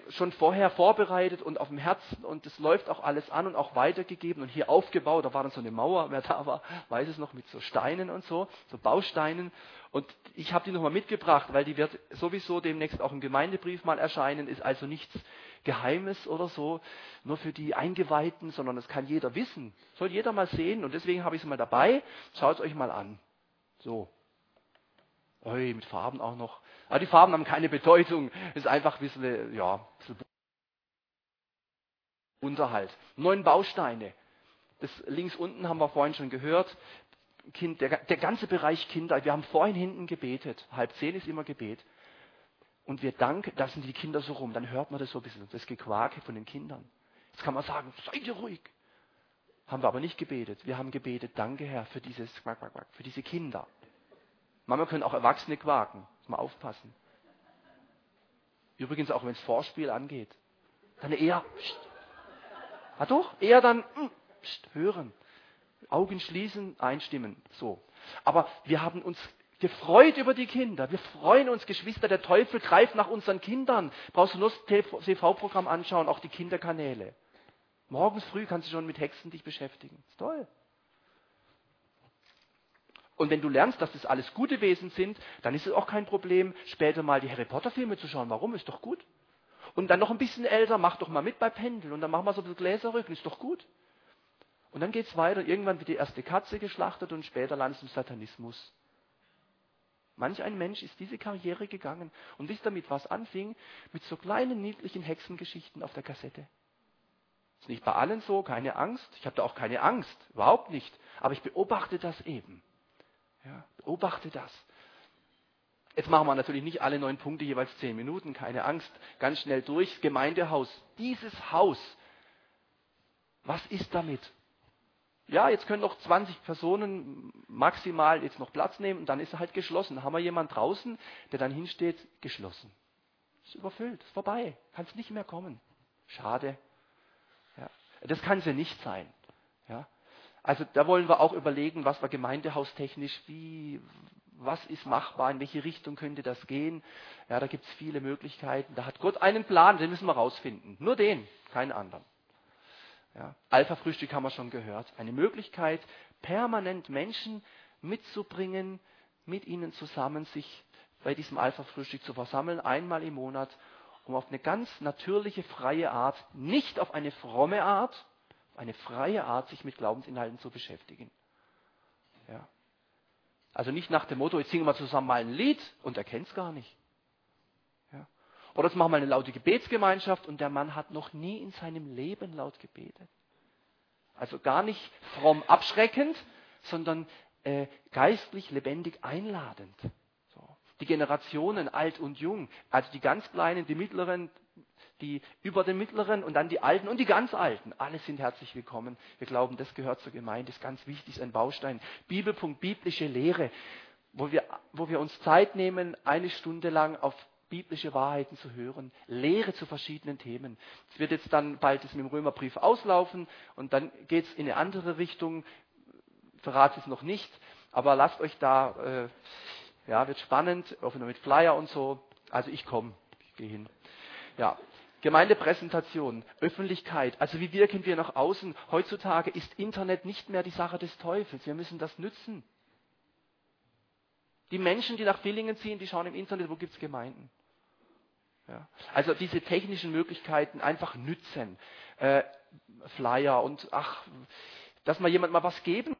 schon vorher vorbereitet und auf dem Herzen und das läuft auch alles an und auch weitergegeben und hier aufgebaut. Da war dann so eine Mauer, wer da war, weiß es noch, mit so Steinen und so, so Bausteinen. Und ich habe die nochmal mitgebracht, weil die wird sowieso demnächst auch im Gemeindebrief mal erscheinen, ist also nichts Geheimes oder so, nur für die Eingeweihten, sondern das kann jeder wissen. Soll jeder mal sehen und deswegen habe ich es mal dabei. Schaut es euch mal an. So. Oi, mit Farben auch noch. Aber die Farben haben keine Bedeutung. Es ist einfach ein bisschen, ja, ein bisschen bunter halt. Neun Bausteine. Das links unten haben wir vorhin schon gehört. Kind, der, der ganze Bereich Kinder. Wir haben vorhin hinten gebetet. Halb zehn ist immer Gebet. Und wir danken, da sind die Kinder so rum. Dann hört man das so ein bisschen, das Gequake von den Kindern. Jetzt kann man sagen, seid ihr ruhig. Haben wir aber nicht gebetet. Wir haben gebetet, danke Herr, für dieses, für diese Kinder. Manchmal können auch Erwachsene quaken. Muss mal aufpassen. Übrigens auch, wenn es Vorspiel angeht. Dann eher, pst. Ah doch, eher dann, pst, hören. Augen schließen, einstimmen. So. Aber wir haben uns gefreut über die Kinder. Wir freuen uns, Geschwister. Der Teufel greift nach unseren Kindern. Brauchst du nur das T V-Programm anschauen, auch die Kinderkanäle. Morgens früh kannst du schon mit Hexen dich beschäftigen. Ist toll. Und wenn du lernst, dass das alles gute Wesen sind, dann ist es auch kein Problem, später mal die Harry Potter Filme zu schauen. Warum? Ist doch gut. Und dann noch ein bisschen älter, mach doch mal mit bei Pendel und dann machen wir so ein bisschen Gläserrücken. Ist doch gut. Und dann geht's weiter. Irgendwann wird die erste Katze geschlachtet und später landest du im Satanismus. Manch ein Mensch ist diese Karriere gegangen. Und wisst ihr, mit was anfing? Mit so kleinen, niedlichen Hexengeschichten auf der Kassette. Ist nicht bei allen so, keine Angst. Ich habe da auch keine Angst, überhaupt nicht. Aber ich beobachte das eben. Ja, beobachte das. Jetzt machen wir natürlich nicht alle neun Punkte jeweils zehn Minuten, keine Angst. Ganz schnell durch. Gemeindehaus. Dieses Haus. Was ist damit? Ja, jetzt können noch zwanzig Personen maximal jetzt noch Platz nehmen und dann ist er halt geschlossen. Da haben wir jemanden draußen, der dann hinsteht, geschlossen. Ist überfüllt, ist vorbei, kann es nicht mehr kommen. Schade. Ja, das kann es ja nicht sein. Ja. Also da wollen wir auch überlegen, was wir gemeindehaustechnisch, wie, was ist machbar, in welche Richtung könnte das gehen. Ja, da gibt es viele Möglichkeiten. Da hat Gott einen Plan, den müssen wir rausfinden. Nur den, keinen anderen. Ja, Alpha-Frühstück haben wir schon gehört. Eine Möglichkeit, permanent Menschen mitzubringen, mit ihnen zusammen sich bei diesem Alpha-Frühstück zu versammeln, einmal im Monat, um auf eine ganz natürliche, freie Art, nicht auf eine fromme Art, auf eine freie Art, sich mit Glaubensinhalten zu beschäftigen. Ja. Also nicht nach dem Motto, jetzt singen wir zusammen mal ein Lied und er kennt es gar nicht. Ja. Oder jetzt machen wir eine laute Gebetsgemeinschaft und der Mann hat noch nie in seinem Leben laut gebetet. Also gar nicht fromm abschreckend, sondern äh, geistlich lebendig einladend. So. Die Generationen, alt und jung, also die ganz Kleinen, die Mittleren, die über den Mittleren und dann die Alten und die ganz Alten, alle sind herzlich willkommen. Wir glauben, das gehört zur Gemeinde, ist ganz wichtig, ist ein Baustein. Bibelpunkt, biblische Lehre, wo wir, wo wir uns Zeit nehmen, eine Stunde lang auf biblische Wahrheiten zu hören, Lehre zu verschiedenen Themen. Es wird jetzt dann bald das mit dem Römerbrief auslaufen und dann geht es in eine andere Richtung, verrate es noch nicht, aber lasst euch da, äh, ja, wird spannend, auch nur mit Flyer und so, also ich komme, ich gehe hin. Ja, Gemeindepräsentation, Öffentlichkeit, also wie wirken wir nach außen? Heutzutage ist Internet nicht mehr die Sache des Teufels, wir müssen das nützen. Die Menschen, die nach Villingen ziehen, die schauen im Internet, wo gibt es Gemeinden? Ja. Also diese technischen Möglichkeiten einfach nützen. Äh, Flyer und ach, dass man jemand mal was geben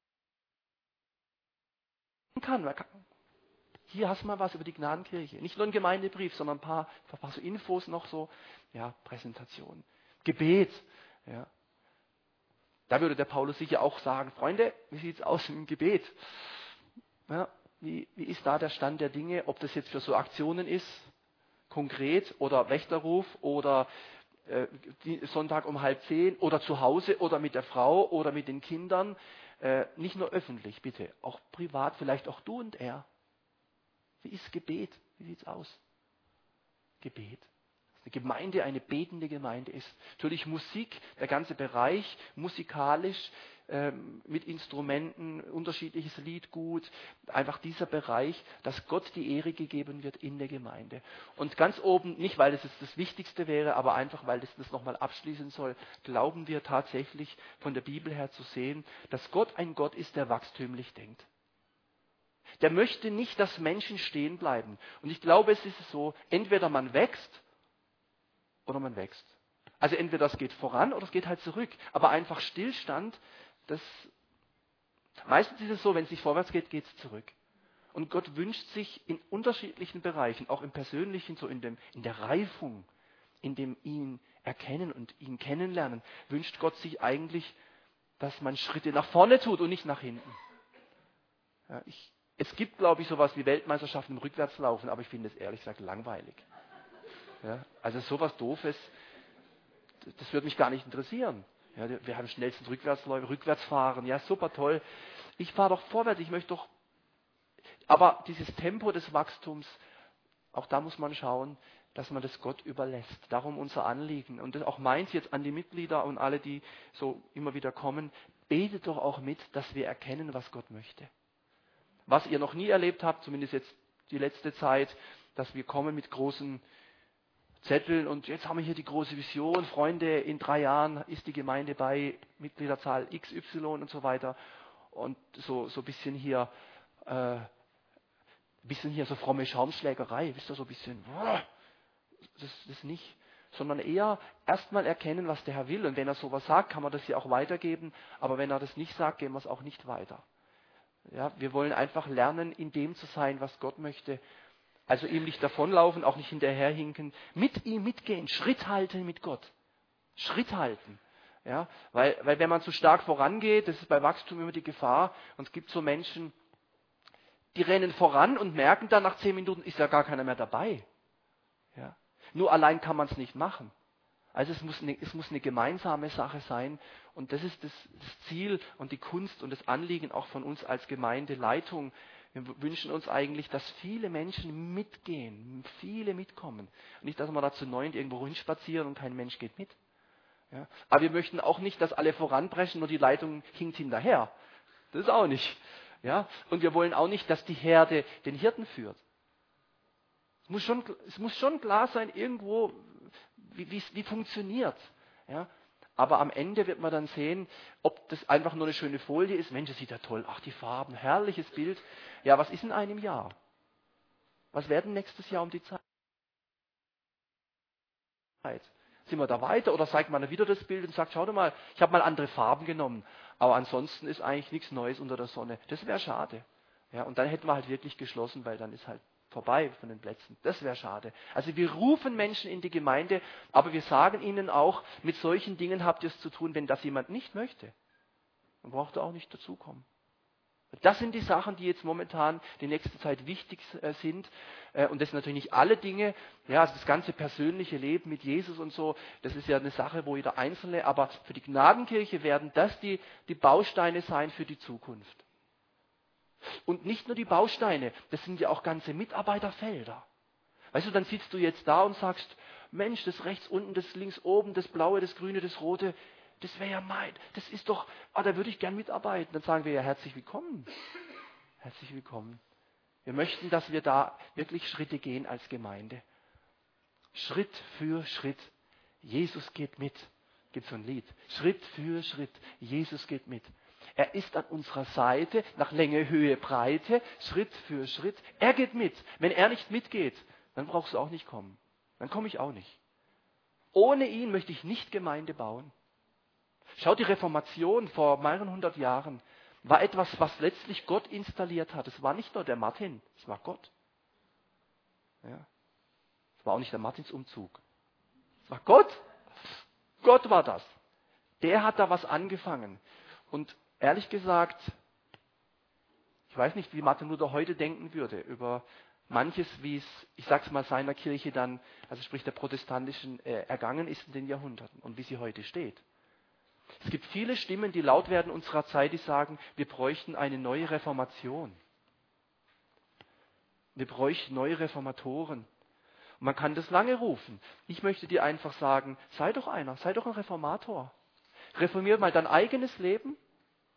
kann. Man kann. Hier hast du mal was über die Gnadenkirche. Nicht nur ein Gemeindebrief, sondern ein paar, ein paar so Infos noch so. Ja, Präsentation. Gebet. Ja. Da würde der Paulus sicher auch sagen, Freunde, wie sieht es aus im Gebet? Ja, wie, wie ist da der Stand der Dinge? Ob das jetzt für so Aktionen ist, konkret, oder Wächterruf, oder äh, die, Sonntag um halb zehn, oder zu Hause, oder mit der Frau, oder mit den Kindern. Äh, nicht nur öffentlich, bitte. Auch privat, vielleicht auch du und er. Wie ist Gebet? Wie sieht es aus? Gebet. Eine Gemeinde, eine betende Gemeinde ist. Natürlich Musik, der ganze Bereich, musikalisch, ähm, mit Instrumenten, unterschiedliches Liedgut, einfach dieser Bereich, dass Gott die Ehre gegeben wird in der Gemeinde. Und ganz oben, nicht weil es das, das Wichtigste wäre, aber einfach weil es das nochmal abschließen soll, glauben wir tatsächlich von der Bibel her zu sehen, dass Gott ein Gott ist, der wachstümlich denkt. Der möchte nicht, dass Menschen stehen bleiben. Und ich glaube, es ist so, entweder man wächst oder man wächst. Also entweder das geht voran oder es geht halt zurück. Aber einfach Stillstand, das meistens ist es so, wenn es nicht vorwärts geht, geht es zurück. Und Gott wünscht sich in unterschiedlichen Bereichen, auch im Persönlichen, so in, dem, in der Reifung, in dem ihn erkennen und ihn kennenlernen, wünscht Gott sich eigentlich, dass man Schritte nach vorne tut und nicht nach hinten. Ja, ich, es gibt, glaube ich, sowas wie Weltmeisterschaften im Rückwärtslaufen, aber ich finde es ehrlich gesagt langweilig. Ja, also sowas Doofes, das würde mich gar nicht interessieren. Ja, wir haben schnellsten Rückwärtsläufe, Rückwärtsfahren, ja super toll. Ich fahre doch vorwärts, ich möchte doch. Aber dieses Tempo des Wachstums, auch da muss man schauen, dass man das Gott überlässt. Darum unser Anliegen. Und das auch meint jetzt an die Mitglieder und alle, die so immer wieder kommen, betet doch auch mit, dass wir erkennen, was Gott möchte. Was ihr noch nie erlebt habt, zumindest jetzt die letzte Zeit, dass wir kommen mit großen Zetteln und jetzt haben wir hier die große Vision, Freunde, in drei Jahren ist die Gemeinde bei Mitgliederzahl X Y und so weiter. Und so, so ein bisschen hier, äh, ein bisschen hier so fromme Schaumschlägerei, wisst ihr, so ein bisschen, boah, das ist nicht, sondern eher erstmal erkennen, was der Herr will. Und wenn er sowas sagt, kann man das ja auch weitergeben, aber wenn er das nicht sagt, gehen wir es auch nicht weiter. Ja, wir wollen einfach lernen, in dem zu sein, was Gott möchte. Also ihm nicht davonlaufen, auch nicht hinterherhinken, mit ihm mitgehen, Schritt halten mit Gott. Schritt halten. Ja, weil, weil wenn man zu stark vorangeht, das ist bei Wachstum immer die Gefahr, und es gibt so Menschen, die rennen voran und merken dann nach zehn Minuten, ist ja gar keiner mehr dabei. Ja. Nur allein kann man es nicht machen. Also es muss, eine, es muss eine gemeinsame Sache sein und das ist das, das Ziel und die Kunst und das Anliegen auch von uns als Gemeindeleitung. Wir wünschen uns eigentlich, dass viele Menschen mitgehen, viele mitkommen. Nicht, dass wir da zu neunt irgendwo hinspazieren und kein Mensch geht mit. Ja. Aber wir möchten auch nicht, dass alle voranpreschen, nur die Leitung hinkt hinterher. Das ist auch nicht. Ja. Und wir wollen auch nicht, dass die Herde den Hirten führt. Es muss schon, es muss schon klar sein, irgendwo, wie, wie, wie funktioniert. Ja. Aber am Ende wird man dann sehen, ob das einfach nur eine schöne Folie ist. Mensch, das sieht ja toll. Ach, die Farben, herrliches Bild. Ja, was ist in einem Jahr? Was werden nächstes Jahr um die Zeit? Sind wir da weiter oder zeigt man wieder das Bild und sagt, schau doch mal, ich habe mal andere Farben genommen. Aber ansonsten ist eigentlich nichts Neues unter der Sonne. Das wäre schade. Ja, und dann hätten wir halt wirklich geschlossen, weil dann ist halt vorbei von den Plätzen. Das wäre schade. Also wir rufen Menschen in die Gemeinde, aber wir sagen ihnen auch, mit solchen Dingen habt ihr es zu tun, wenn das jemand nicht möchte. Dann braucht er auch nicht dazukommen. Das sind die Sachen, die jetzt momentan die nächste Zeit wichtig sind. Und das sind natürlich nicht alle Dinge. Ja, also das ganze persönliche Leben mit Jesus und so, das ist ja eine Sache, wo jeder Einzelne, aber für die Gnadenkirche werden das die, die Bausteine sein für die Zukunft. Und nicht nur die Bausteine, das sind ja auch ganze Mitarbeiterfelder. Weißt du, dann sitzt du jetzt da und sagst, Mensch, das rechts unten, das links oben, das blaue, das grüne, das rote, das wäre ja mein, das ist doch, ah, da würde ich gern mitarbeiten. Dann sagen wir ja herzlich willkommen. Herzlich willkommen. Wir möchten, dass wir da wirklich Schritte gehen als Gemeinde. Schritt für Schritt. Jesus geht mit. Gibt so ein Lied. Schritt für Schritt. Jesus geht mit. Er ist an unserer Seite, nach Länge, Höhe, Breite, Schritt für Schritt. Er geht mit. Wenn er nicht mitgeht, dann brauchst du auch nicht kommen. Dann komme ich auch nicht. Ohne ihn möchte ich nicht Gemeinde bauen. Schau, die Reformation vor mehreren hundert Jahren war etwas, was letztlich Gott installiert hat. Es war nicht nur der Martin, es war Gott. Ja. Es war auch nicht der Martinsumzug. Es war Gott. Gott war das. Der hat da was angefangen. Und ehrlich gesagt, ich weiß nicht, wie Martin Luther heute denken würde über manches, wie es, ich sag's mal, seiner Kirche dann, also sprich der protestantischen, äh, ergangen ist in den Jahrhunderten und wie sie heute steht. Es gibt viele Stimmen, die laut werden unserer Zeit, die sagen, wir bräuchten eine neue Reformation. Wir bräuchten neue Reformatoren. Und man kann das lange rufen. Ich möchte dir einfach sagen, sei doch einer, sei doch ein Reformator. Reformier mal dein eigenes Leben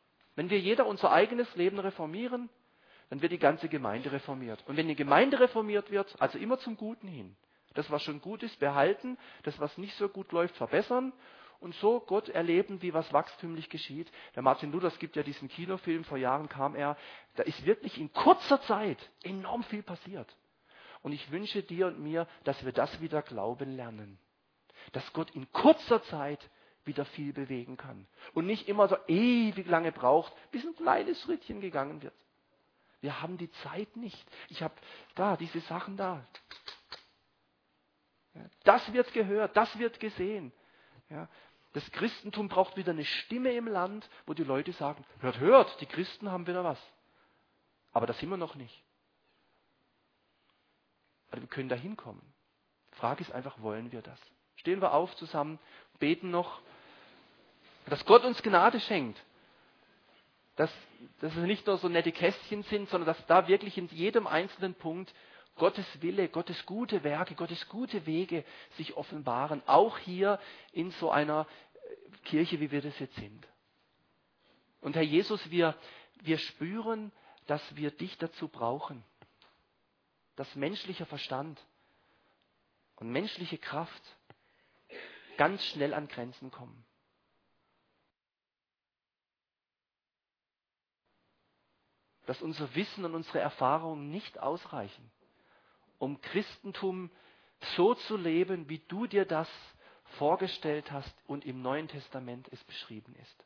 Wenn wir jeder unser eigenes Leben reformieren, dann wird die ganze Gemeinde reformiert. Und wenn die Gemeinde reformiert wird, also immer zum Guten hin, das, was schon gut ist, behalten, das, was nicht so gut läuft, verbessern und so Gott erleben, wie was wachstümlich geschieht. Der Martin Luther, es gibt ja diesen Kinofilm, vor Jahren kam er, da ist wirklich in kurzer Zeit enorm viel passiert. Und ich wünsche dir und mir, dass wir das wieder glauben lernen. Dass Gott in kurzer Zeit wieder viel bewegen kann. Und nicht immer so ewig lange braucht, bis ein kleines Schrittchen gegangen wird. Wir haben die Zeit nicht. Ich habe da diese Sachen da. Das wird gehört, das wird gesehen. Ja, das Christentum braucht wieder eine Stimme im Land, wo die Leute sagen, hört, hört, die Christen haben wieder was. Aber das sind wir noch nicht. Aber wir können da hinkommen. Die Frage ist einfach, wollen wir das? Stehen wir auf zusammen, beten noch, dass Gott uns Gnade schenkt. Dass, dass es nicht nur so nette Kästchen sind, sondern dass da wirklich in jedem einzelnen Punkt Gottes Wille, Gottes gute Werke, Gottes gute Wege sich offenbaren. Auch hier in so einer Kirche, wie wir das jetzt sind. Und Herr Jesus, wir, wir spüren, dass wir dich dazu brauchen. Dass menschlicher Verstand und menschliche Kraft ganz schnell an Grenzen kommen. Dass unser Wissen und unsere Erfahrungen nicht ausreichen, um Christentum so zu leben, wie du dir das vorgestellt hast und im Neuen Testament es beschrieben ist.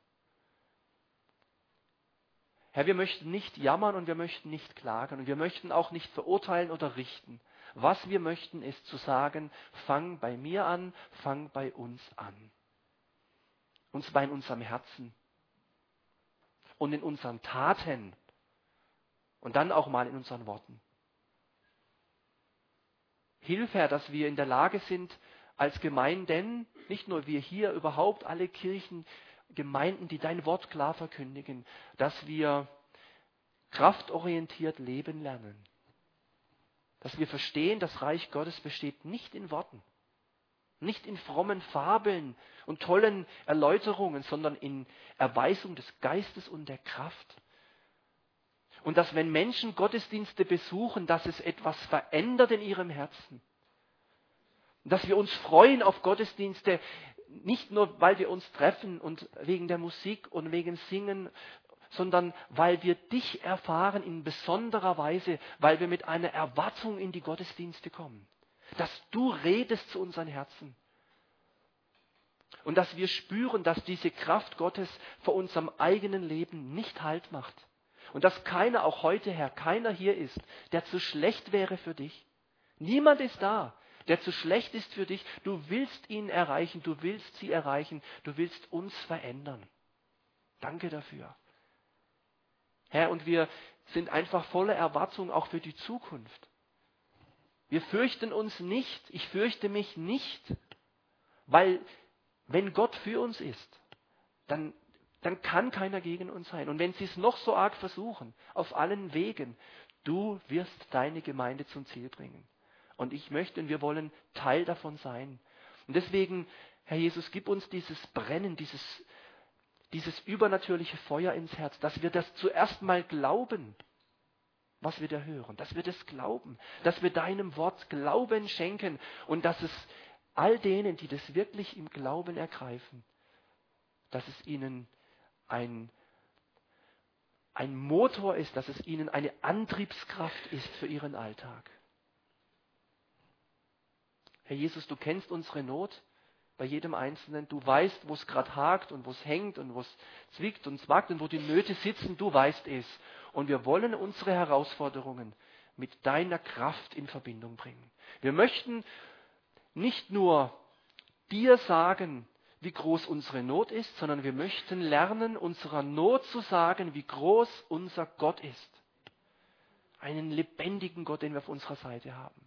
Herr, wir möchten nicht jammern und wir möchten nicht klagen und wir möchten auch nicht verurteilen oder richten. Was wir möchten, ist zu sagen, fang bei mir an, fang bei uns an. Und zwar in unserem Herzen und in unseren Taten und dann auch mal in unseren Worten. Hilf, Herr, dass wir in der Lage sind, als Gemeinden, nicht nur wir hier, überhaupt alle Kirchen, Gemeinden, die dein Wort klar verkündigen, dass wir kraftorientiert leben lernen. Dass wir verstehen, das Reich Gottes besteht nicht in Worten, nicht in frommen Fabeln und tollen Erläuterungen, sondern in Erweisung des Geistes und der Kraft. Und dass, wenn Menschen Gottesdienste besuchen, dass es etwas verändert in ihrem Herzen. Und dass wir uns freuen auf Gottesdienste, nicht nur, weil wir uns treffen und wegen der Musik und wegen Singen, sondern weil wir dich erfahren in besonderer Weise, weil wir mit einer Erwartung in die Gottesdienste kommen. Dass du redest zu unseren Herzen. Und dass wir spüren, dass diese Kraft Gottes vor unserem eigenen Leben nicht Halt macht. Und dass keiner, auch heute, Herr, keiner hier ist, der zu schlecht wäre für dich. Niemand ist da, der zu schlecht ist für dich. Du willst ihn erreichen, du willst sie erreichen, du willst uns verändern. Danke dafür. Herr, und wir sind einfach voller Erwartung auch für die Zukunft. Wir fürchten uns nicht, ich fürchte mich nicht, weil wenn Gott für uns ist, dann dann kann keiner gegen uns sein. Und wenn sie es noch so arg versuchen, auf allen Wegen, du wirst deine Gemeinde zum Ziel bringen. Und ich möchte und wir wollen Teil davon sein. Und deswegen, Herr Jesus, gib uns dieses Brennen, dieses, dieses übernatürliche Feuer ins Herz, dass wir das zuerst mal glauben, was wir da hören, dass wir das glauben, dass wir deinem Wort Glauben schenken und dass es all denen, die das wirklich im Glauben ergreifen, dass es ihnen Ein, ein Motor ist, dass es ihnen eine Antriebskraft ist für ihren Alltag. Herr Jesus, du kennst unsere Not bei jedem Einzelnen. Du weißt, wo es gerade hakt und wo es hängt und wo es zwickt und zwackt und wo die Nöte sitzen. Du weißt es. Und wir wollen unsere Herausforderungen mit deiner Kraft in Verbindung bringen. Wir möchten nicht nur dir sagen, wie groß unsere Not ist, sondern wir möchten lernen, unserer Not zu sagen, wie groß unser Gott ist. Einen lebendigen Gott, den wir auf unserer Seite haben.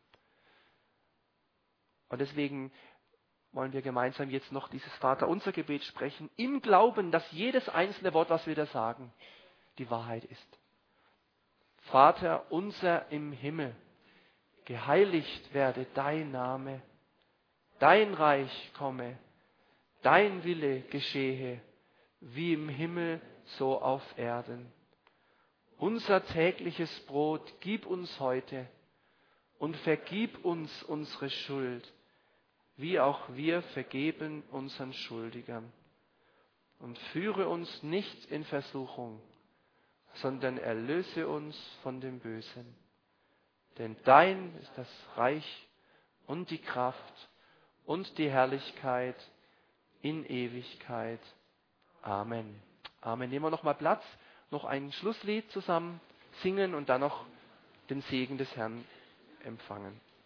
Und deswegen wollen wir gemeinsam jetzt noch dieses Vaterunser Gebet sprechen, im Glauben, dass jedes einzelne Wort, was wir da sagen, die Wahrheit ist. Vater unser im Himmel, geheiligt werde dein Name, dein Reich komme, dein Wille geschehe, wie im Himmel, so auf Erden. Unser tägliches Brot gib uns heute und vergib uns unsere Schuld, wie auch wir vergeben unseren Schuldigern. Und führe uns nicht in Versuchung, sondern erlöse uns von dem Bösen. Denn dein ist das Reich und die Kraft und die Herrlichkeit in Ewigkeit. Amen. Amen. Nehmen wir noch mal Platz, noch ein Schlusslied zusammen singen und dann noch den Segen des Herrn empfangen.